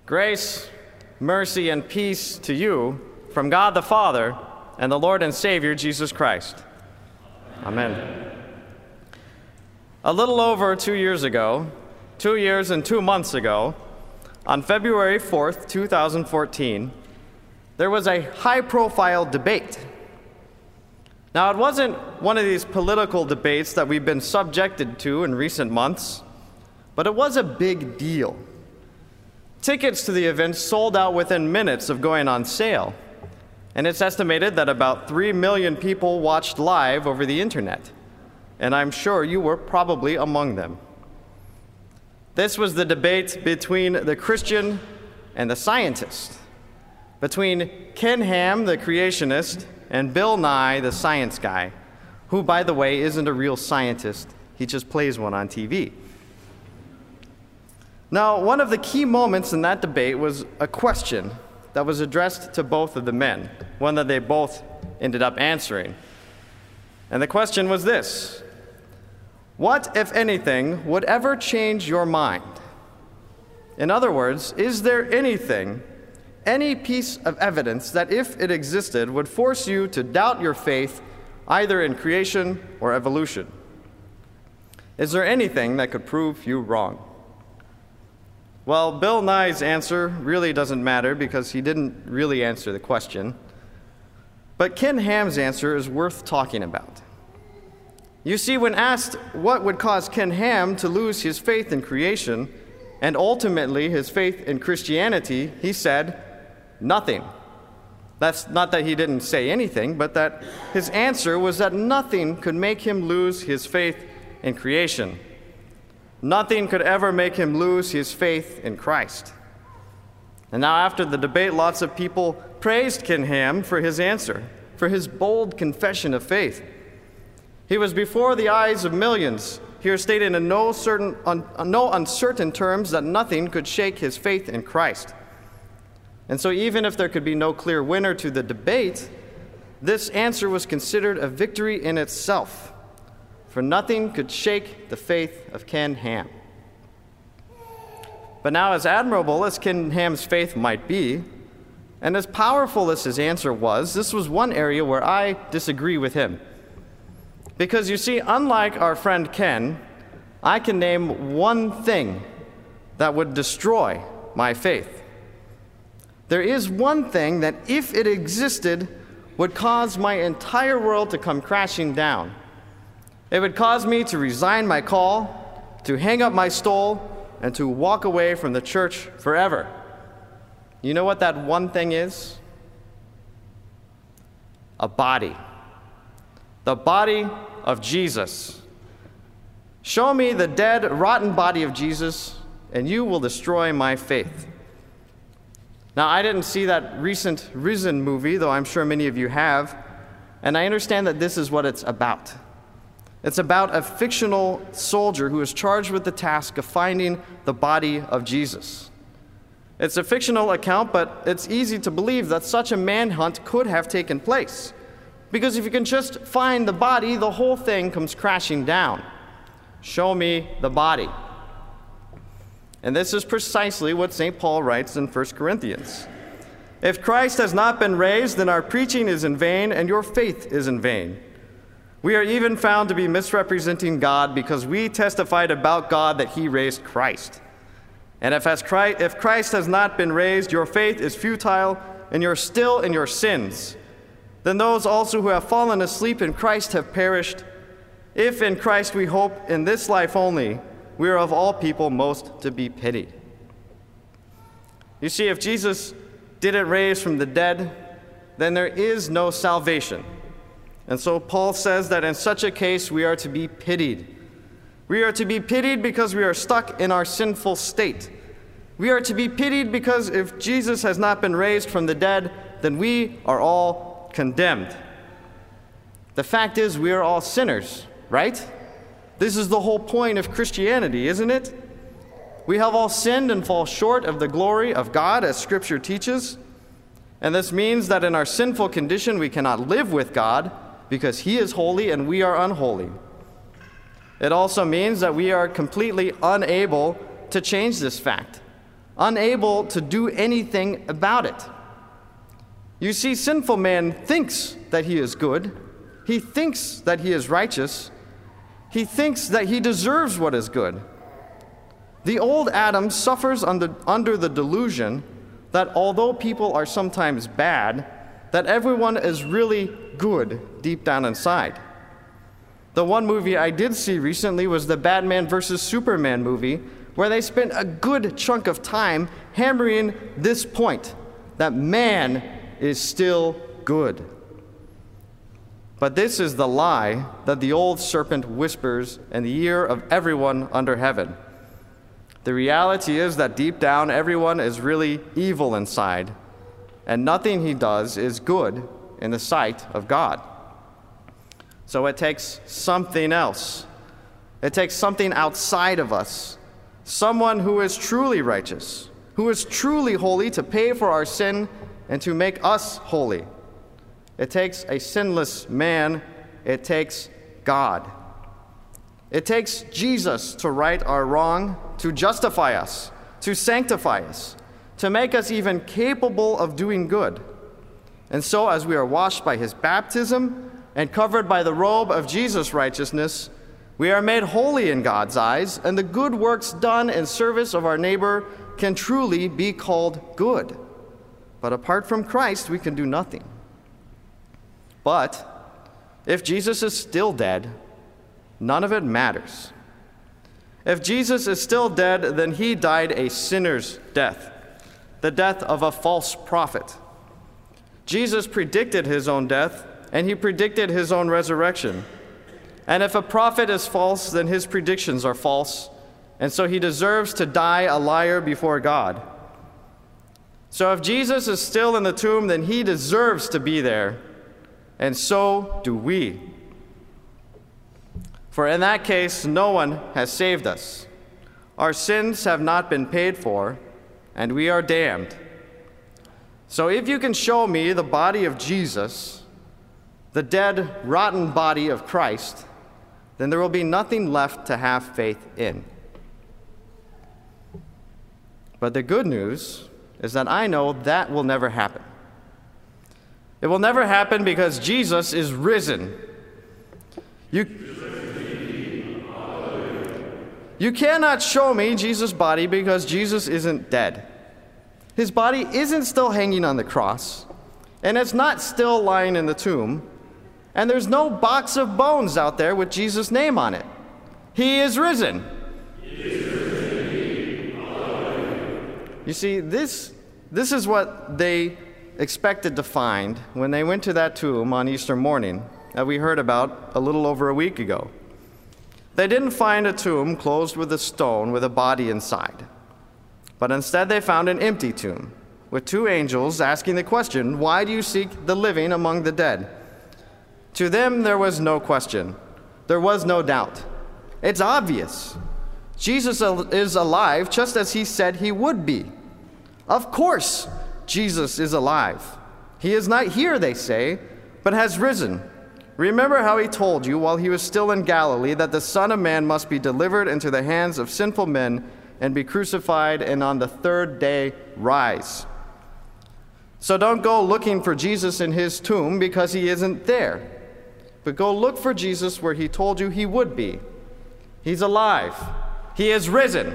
Grace, mercy, and peace to you from God the Father and the Lord and Savior, Jesus Christ. Amen. A little over 2 years ago, 2 years and 2 months ago, on February 4th, 2014, there was a high-profile debate. Now, it wasn't one of these political debates that we've been subjected to in recent months, but it was a big deal. Tickets to the event sold out within minutes of going on sale, and it's estimated that about 3 million people watched live over the internet, and I'm sure you were probably among them. This was the debate between the Christian and the scientist, between Ken Ham, the creationist, and Bill Nye, the science guy, who, by the way, isn't a real scientist. He just plays one on TV. Now, one of the key moments in that debate was a question that was addressed to both of the men, one that they both ended up answering. And the question was this: what, if anything, would ever change your mind? In other words, is there anything, any piece of evidence that, if it existed, would force you to doubt your faith either in creation or evolution? Is there anything that could prove you wrong? Well, Bill Nye's answer really doesn't matter because he didn't really answer the question. But Ken Ham's answer is worth talking about. You see, when asked what would cause Ken Ham to lose his faith in creation and ultimately his faith in Christianity, he said, nothing. That's not that he didn't say anything, but that his answer was that nothing could make him lose his faith in creation. Nothing could ever make him lose his faith in Christ. And now, after the debate, lots of people praised Ken Ham for his answer, for his bold confession of faith. He was before the eyes of millions, here stating in no uncertain terms that nothing could shake his faith in Christ. And so even if there could be no clear winner to the debate, this answer was considered a victory in itself, for nothing could shake the faith of Ken Ham. But now, as admirable as Ken Ham's faith might be, and as powerful as his answer was, this was one area where I disagree with him. Because you see, unlike our friend Ken, I can name one thing that would destroy my faith. There is one thing that, if it existed, would cause my entire world to come crashing down. It would cause me to resign my call, to hang up my stole, and to walk away from the church forever. You know what that one thing is? A body. The body of Jesus. Show me the dead, rotten body of Jesus, and you will destroy my faith. Now, I didn't see that recent Risen movie, though I'm sure many of you have, and I understand that this is what it's about. It's about a fictional soldier who is charged with the task of finding the body of Jesus. It's a fictional account, but it's easy to believe that such a manhunt could have taken place. Because if you can just find the body, the whole thing comes crashing down. Show me the body. And this is precisely what St. Paul writes in 1 Corinthians. If Christ has not been raised, then our preaching is in vain and your faith is in vain. We are even found to be misrepresenting God because we testified about God that he raised Christ. And if Christ has not been raised, your faith is futile and you're still in your sins. Then those also who have fallen asleep in Christ have perished. If in Christ we hope in this life only, we are of all people most to be pitied. You see, if Jesus didn't raise from the dead, then there is no salvation. And so Paul says that in such a case we are to be pitied. We are to be pitied because we are stuck in our sinful state. We are to be pitied because if Jesus has not been raised from the dead, then we are all condemned. The fact is, we are all sinners, right? This is the whole point of Christianity, isn't it? We have all sinned and fall short of the glory of God, as Scripture teaches. And this means that in our sinful condition, we cannot live with God because he is holy and we are unholy. It also means that we are completely unable to change this fact, unable to do anything about it. You see, sinful man thinks that he is good. He thinks that he is righteous. He thinks that he deserves what is good. The old Adam suffers under the delusion that although people are sometimes bad, that everyone is really good deep down inside. The one movie I did see recently was the Batman vs. Superman movie, where they spent a good chunk of time hammering this point, that man is still good. But this is the lie that the old serpent whispers in the ear of everyone under heaven. The reality is that deep down, everyone is really evil inside, and nothing he does is good in the sight of God. So it takes something else. It takes something outside of us, someone who is truly righteous, who is truly holy, to pay for our sin and to make us holy. It takes a sinless man. It takes God. It takes Jesus to right our wrong, to justify us, to sanctify us, to make us even capable of doing good. And so, as we are washed by his baptism and covered by the robe of Jesus' righteousness, we are made holy in God's eyes, and the good works done in service of our neighbor can truly be called good. But apart from Christ, we can do nothing. But if Jesus is still dead, none of it matters. If Jesus is still dead, then he died a sinner's death, the death of a false prophet. Jesus predicted his own death, and he predicted his own resurrection. And if a prophet is false, then his predictions are false, and so he deserves to die a liar before God. So if Jesus is still in the tomb, then he deserves to be there, and so do we. For in that case, no one has saved us. Our sins have not been paid for, and we are damned. So if you can show me the body of Jesus, the dead, rotten body of Christ, then there will be nothing left to have faith in. But the good news is that I know that will never happen. It will never happen because Jesus is risen. You cannot show me Jesus' body because Jesus isn't dead. His body isn't still hanging on the cross, and it's not still lying in the tomb, and there's no box of bones out there with Jesus' name on it. He is risen. You see, this is what they expected to find when they went to that tomb on Easter morning that we heard about a little over a week ago. They didn't find a tomb closed with a stone with a body inside, but instead they found an empty tomb with two angels asking the question, "Why do you seek the living among the dead?" To them, there was no question. There was no doubt. It's obvious. Jesus is alive just as he said he would be. Of course, Jesus is alive. He is not here, they say, but has risen. Remember how he told you while he was still in Galilee that the Son of Man must be delivered into the hands of sinful men and be crucified and on the third day rise. So don't go looking for Jesus in his tomb because he isn't there, but go look for Jesus where he told you he would be. He's alive. He is risen.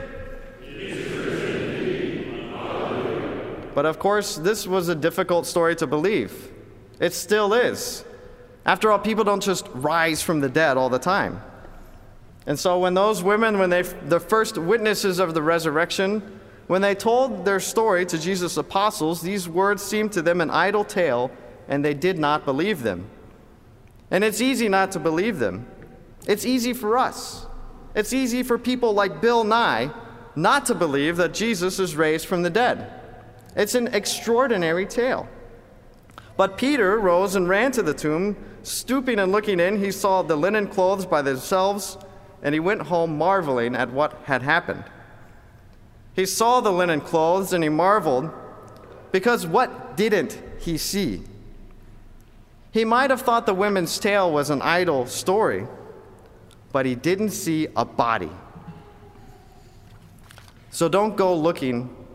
But of course, this was a difficult story to believe. It still is. After all, people don't just rise from the dead all the time. And so when those women, the first witnesses of the resurrection, when they told their story to Jesus' apostles, these words seemed to them an idle tale, and they did not believe them. And it's easy not to believe them. It's easy for us. It's easy for people like Bill Nye not to believe that Jesus is raised from the dead. It's an extraordinary tale. But Peter rose and ran to the tomb. Stooping and looking in, he saw the linen clothes by themselves, and he went home marveling at what had happened. He saw the linen clothes, and he marveled, because what didn't he see? He might have thought the women's tale was an idle story, but he didn't see a body. So don't go looking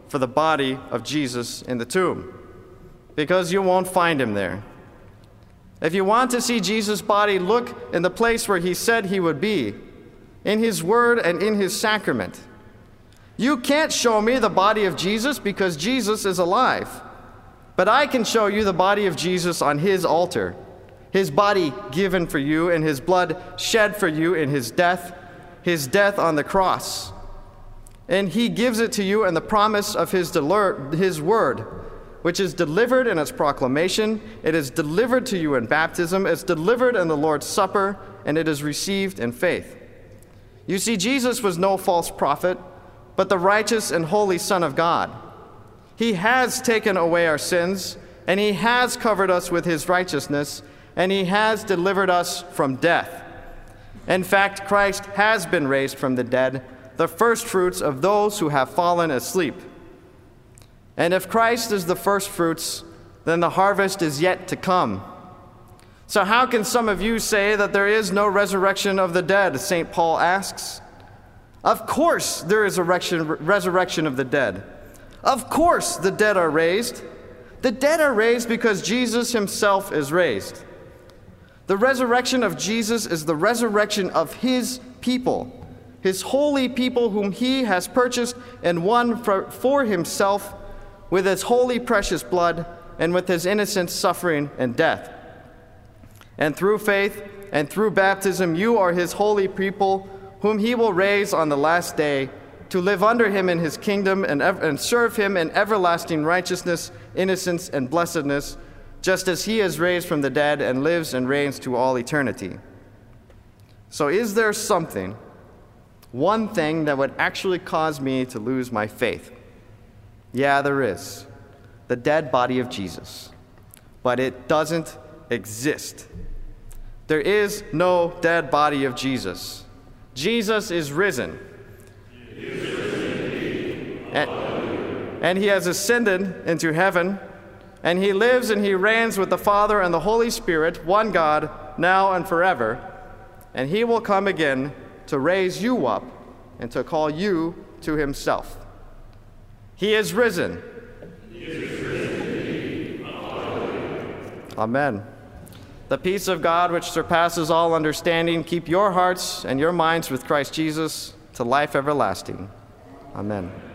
for the body of Jesus in the tomb, because you won't find him there. If you want to see Jesus' body, look in the place where he said he would be, in his word and in his sacrament. You can't show me the body of Jesus because Jesus is alive, but I can show you the body of Jesus on his altar, his body given for you and his blood shed for you in his death on the cross. And he gives it to you in the promise of his word, which is delivered in its proclamation. It is delivered to you in baptism. It's delivered in the Lord's Supper, and it is received in faith. You see, Jesus was no false prophet, but the righteous and holy Son of God. He has taken away our sins, and he has covered us with his righteousness, and he has delivered us from death. In fact, Christ has been raised from the dead, the firstfruits of those who have fallen asleep. And if Christ is the firstfruits, then the harvest is yet to come. So how can some of you say that there is no resurrection of the dead, St. Paul asks? Of course there is a resurrection of the dead. Of course the dead are raised. The dead are raised because Jesus himself is raised. The resurrection of Jesus is the resurrection of his people, his holy people whom he has purchased and won for himself with his holy precious blood and with his innocent suffering and death. And through faith and through baptism, you are his holy people whom he will raise on the last day to live under him in his kingdom and serve him in everlasting righteousness, innocence, and blessedness, just as he is raised from the dead and lives and reigns to all eternity. So is there something, one thing that would actually cause me to lose my faith? Yeah, there is. The dead body of Jesus. But it doesn't exist. There is no dead body of Jesus. Jesus is risen. And he has ascended into heaven, and he lives and he reigns with the Father and the Holy Spirit, one God, now and forever. And he will come again to raise you up and to call you to himself. He is risen. He is risen. Amen. The peace of God, which surpasses all understanding, keep your hearts and your minds with Christ Jesus to life everlasting. Amen.